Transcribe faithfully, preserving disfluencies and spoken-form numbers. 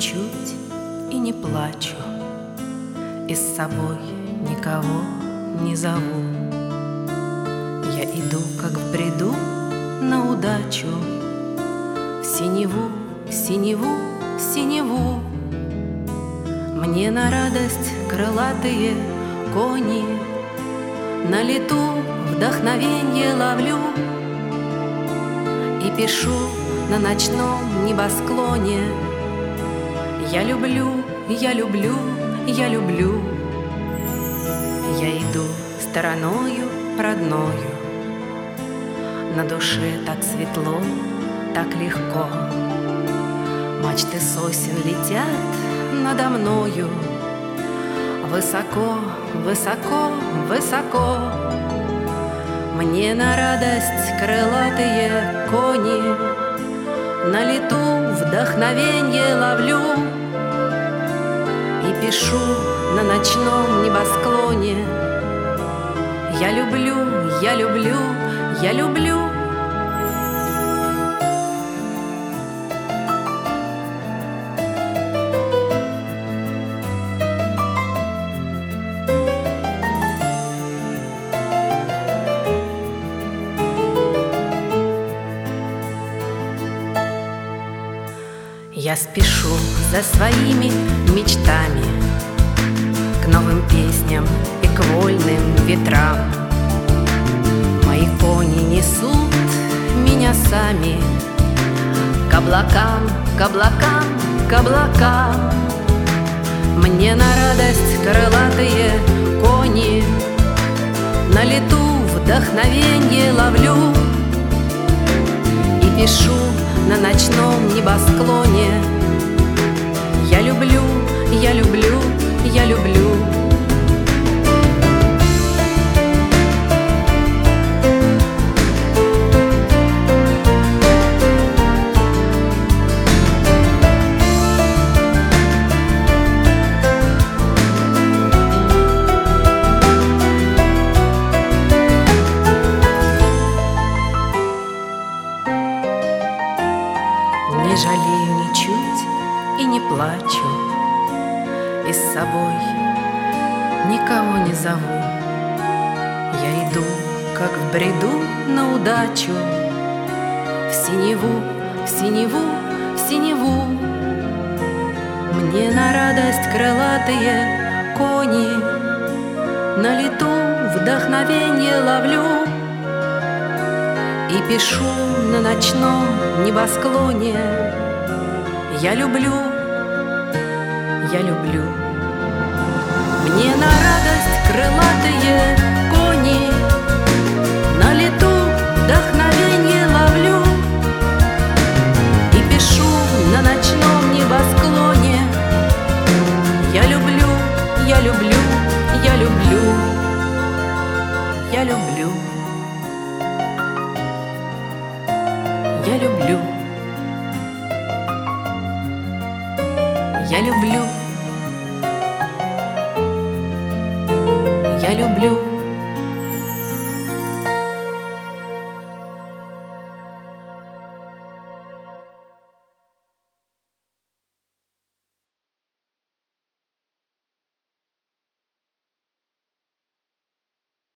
ничуть и не плачу, и с собой никого не зову. Я иду, как в бреду, на удачу, в синеву, в синеву, в синеву. Мне на радость крылатые кони, на лету вдохновенье ловлю и пишу на ночном небосклоне: я люблю, я люблю, я люблю. Я иду стороною родною, на душе так светло, так легко. Мачты сосен летят надо мною, высоко, высоко, высоко. Мне на радость крылатые кони, на лету вдохновенье ловлю и пишу на ночном небосклоне: я люблю, я люблю, я люблю. Я спешу за своими мечтами к новым песням и к вольным ветрам. Мои кони несут меня сами к облакам, к облакам, к облакам. Мне на радость крылатые кони, на лету вдохновенье ловлю и пишу на ночном небосклоне: я люблю, я люблю, я люблю. Не жалею ничуть и не плачу, и с собой никого не зову. Я иду, как в бреду, на удачу, в синеву, в синеву, в синеву. Мне на радость крылатые кони, на лету вдохновенье ловлю и пишу на ночном небосклоне: я люблю, я люблю. Мне на радость крылатые кони, на лету вдохновенье ловлю и пишу на ночном небосклоне: я люблю, я люблю, я люблю, я люблю. Я люблю, я люблю, я люблю.